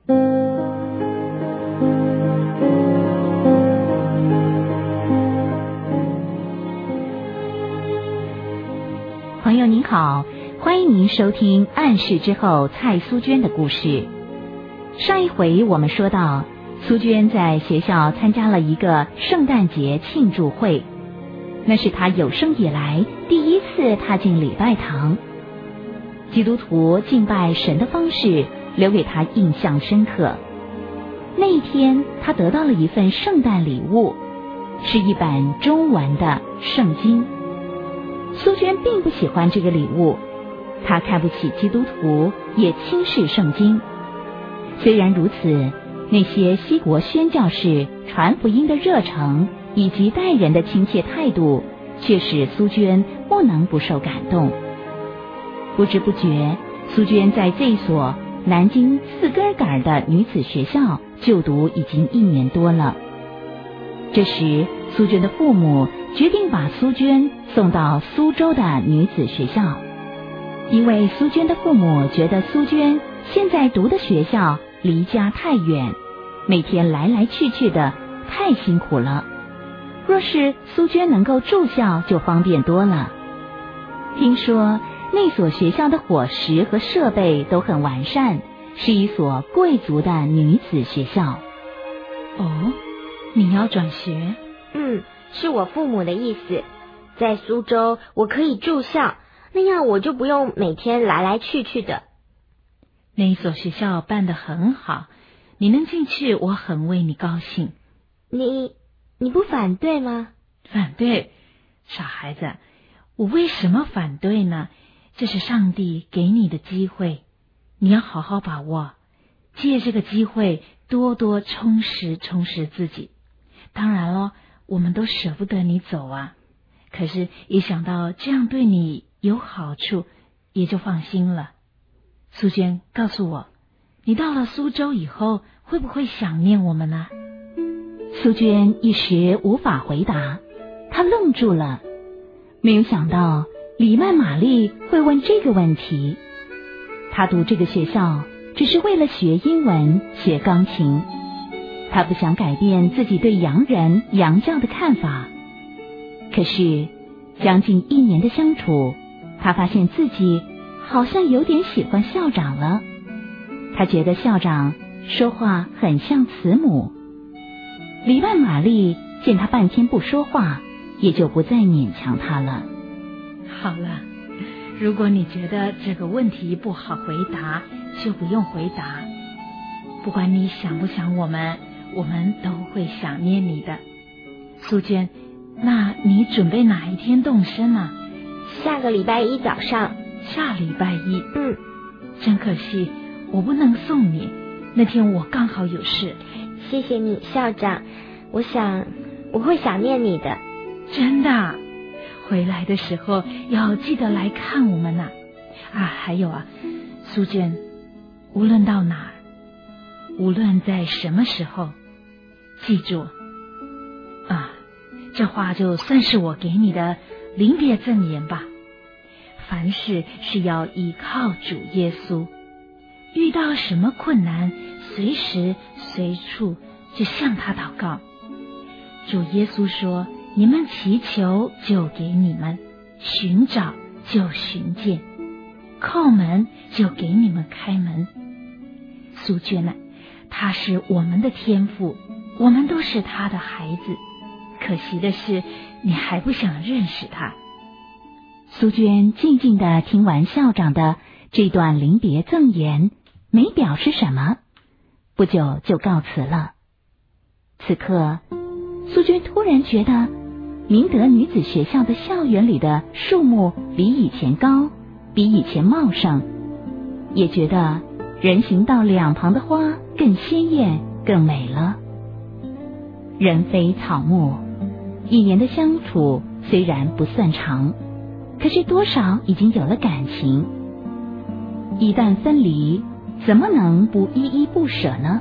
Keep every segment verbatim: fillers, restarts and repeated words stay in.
朋友您好，欢迎您收听暗示之后蔡苏娟的故事。上一回我们说到，苏娟在学校参加了一个圣诞节庆祝会，那是她有生以来第一次踏进礼拜堂。基督徒敬拜神的方式留给她印象深刻。那一天，她得到了一份圣诞礼物，是一本中文的圣经。苏娟并不喜欢这个礼物，她看不起基督徒，也轻视圣经。虽然如此，那些西国宣教士传福音的热诚以及待人的亲切态度，却使苏娟不能不受感动。不知不觉，苏娟在这所南京四根杆的女子学校就读已经一年多了。这时，苏娟的父母决定把苏娟送到苏州的女子学校，因为苏娟的父母觉得苏娟现在读的学校离家太远，每天来来去去的太辛苦了。若是苏娟能够住校就方便多了。听说那所学校的伙食和设备都很完善，是一所贵族的女子学校。 哦，你要转学？ 嗯，是我父母的意思。在苏州我可以住校，那样我就不用每天来来去去的。 那一所学校办得很好，你能进去，我很为你高兴。 你你不反对吗？ 反对？傻孩子，我为什么反对呢？这是上帝给你的机会，你要好好把握，借这个机会多多充实充实自己。当然咯，我们都舍不得你走啊，可是一想到这样对你有好处，也就放心了。苏娟，告诉我，你到了苏州以后会不会想念我们呢？ 苏娟一时无法回答，她愣住了，没有想到李曼玛丽会问这个问题。她读这个学校只是为了学英文、学钢琴，她不想改变自己对洋人、洋教的看法。可是将近一年的相处，她发现自己好像有点喜欢校长了。她觉得校长说话很像慈母。李曼玛丽见她半天不说话，也就不再勉强她了。 好了，如果你觉得这个问题不好回答，就不用回答。不管你想不想我们，我们都会想念你的。苏娟，那你准备哪一天动身呢？ 下个礼拜一早上。 下礼拜一？ 嗯。 真可惜，我不能送你，那天我刚好有事。 谢谢你，校长，我想我会想念你的。 真的？回来的时候要记得来看我们呐、啊！啊，还有啊，苏娟，无论到哪儿，无论在什么时候，记住啊，这话就算是我给你的临别赠言吧。凡事是要依靠主耶稣，遇到什么困难，随时随处就向他祷告。主耶稣说，你们祈求就给你们，寻找就寻见，叩门就给你们开门。苏娟啊，他是我们的天父，我们都是他的孩子，可惜的是你还不想认识他。 苏娟静静地听完校长的这段临别赠言，没表示什么，不久就告辞了。此刻，苏娟突然觉得明德女子学校的校园里的树木比以前高，比以前茂盛，也觉得人行道两旁的花更鲜艳，更美了。人非草木，一年的相处虽然不算长，可是多少已经有了感情。一旦分离，怎么能不依依不舍呢？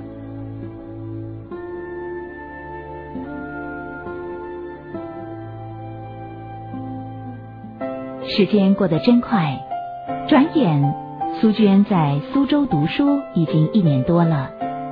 时间过得真快，转眼苏娟在苏州读书已经一年多了。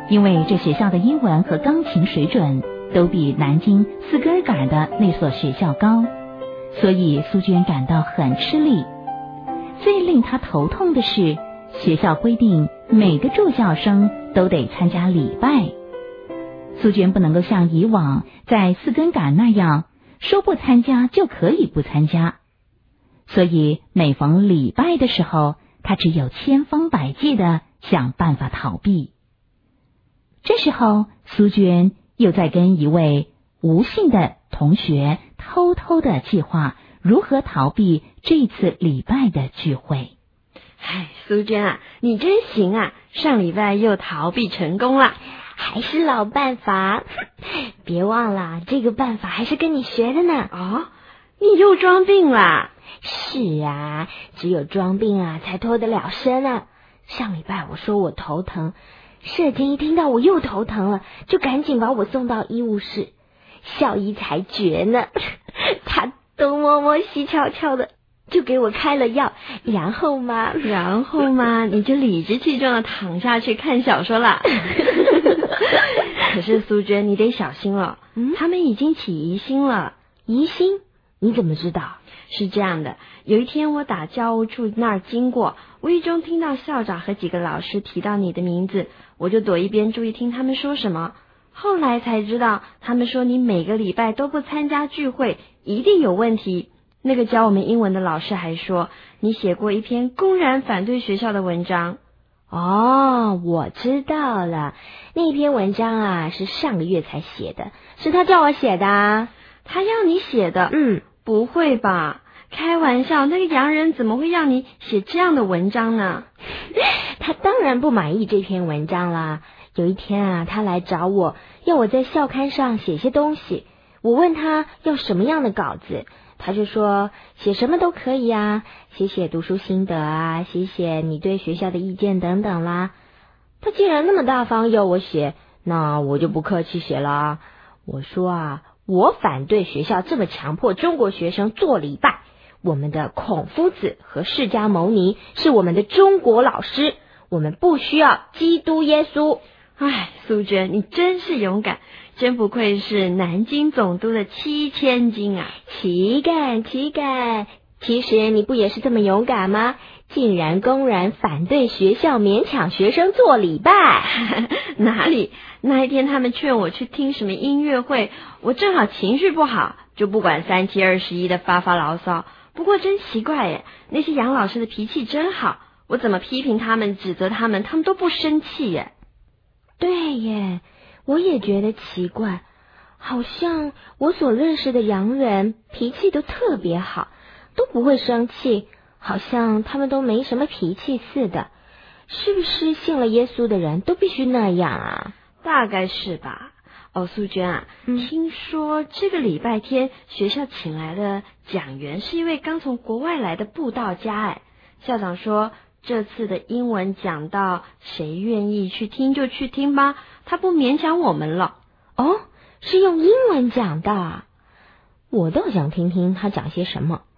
因为这学校的英文和钢琴水准都比南京四根杆的那所学校高，所以苏娟感到很吃力。最令她头痛的是，学校规定每个住校生都得参加礼拜。苏娟不能够像以往在四根杆那样说不参加就可以不参加，所以每逢礼拜的时候，她只有千方百计的想办法逃避。这时候，苏娟又在跟一位吴姓的同学偷偷的计划如何逃避这次礼拜的聚会。 哎，苏娟啊，你真行啊，上礼拜又逃避成功了。 还是老办法，别忘了这个办法还是跟你学的呢。 哦，你又装病啦？ 是啊，只有装病啊才脱得了身啊。上礼拜我说我头疼，舍监一听到我又头疼了，就赶紧把我送到医务室。校医才觉呢，他东摸摸西瞧瞧的，就给我开了药，然后嘛， 然后嘛，你就理直气壮的躺下去看小说啦。可是苏娟，你得小心了，嗯，他们已经起疑心了。 疑心？你怎么知道？ 是这样的，有一天我打教务处那儿经过，无意中听到校长和几个老师提到你的名字，我就躲一边注意听他们说什么。后来才知道，他们说你每个礼拜都不参加聚会，一定有问题。那个教我们英文的老师还说，你写过一篇公然反对学校的文章。 哦，我知道了，那篇文章啊是上个月才写的，是他叫我写的啊。 他要你写的？ 嗯， 不会吧？开玩笑，那个洋人怎么会让你写这样的文章呢？ 他当然不满意这篇文章啦。有一天啊，他来找我，要我在校刊上写些东西。我问他要什么样的稿子，他就说写什么都可以啊，写写读书心得啊，写写你对学校的意见等等啦。他既然那么大方要我写，那我就不客气写了。我说啊，我反对学校这么强迫中国学生做礼拜。我们的孔夫子和释迦牟尼是我们的中国老师，我们不需要基督耶稣。 唉，苏娟，你真是勇敢，真不愧是南京总督的七千金啊！ 岂敢岂敢，其实你不也是这么勇敢吗？竟然公然反对学校勉强学生做礼拜。 哪里，那一天他们劝我去听什么音乐会，我正好情绪不好，就不管三七二十一的发发牢骚。不过真奇怪耶，那些杨老师的脾气真好，我怎么批评他们指责他们，他们都不生气耶。 对耶，我也觉得奇怪，好像我所认识的洋人脾气都特别好，都不会生气，好像他们都没什么脾气似的。是不是信了耶稣的人都必须那样啊？ 大概是吧。哦，苏娟啊，嗯、听说这个礼拜天学校请来的讲员是一位刚从国外来的布道家，哎，校长说这次的英文讲到，谁愿意去听就去听吧，他不勉强我们了。 哦，是用英文讲的，我倒想听听他讲些什么。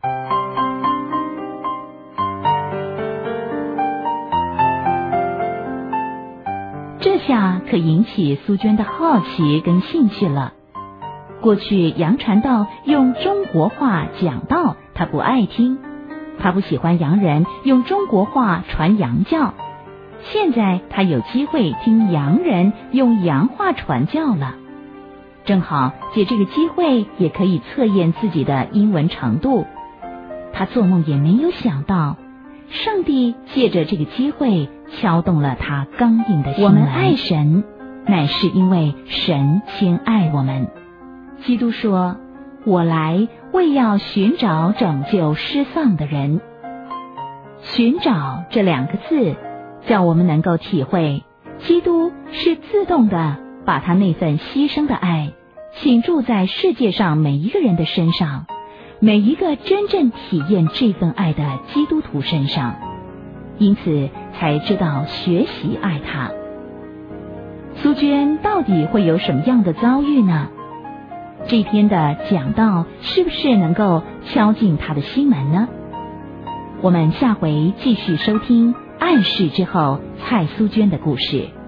这下可引起苏娟的好奇跟兴趣了。过去杨传道用中国话讲道，他不爱听，他不喜欢洋人用中国话传洋教。现在他有机会听洋人用洋话传教了，正好借这个机会也可以测验自己的英文程度。他做梦也没有想到，上帝借着这个机会敲动了他刚硬的心。我们爱神，乃是因为神先爱我们。基督说，我来为要寻找拯救失丧的人。寻找这两个字，叫我们能够体会，基督是自动的把他那份牺牲的爱倾注在世界上每一个人的身上，每一个真正体验这份爱的基督徒身上，因此才知道学习爱他。苏娟到底会有什么样的遭遇呢？这篇的讲道是不是能够敲进他的心门呢？我们下回继续收听暗示之后蔡苏娟的故事。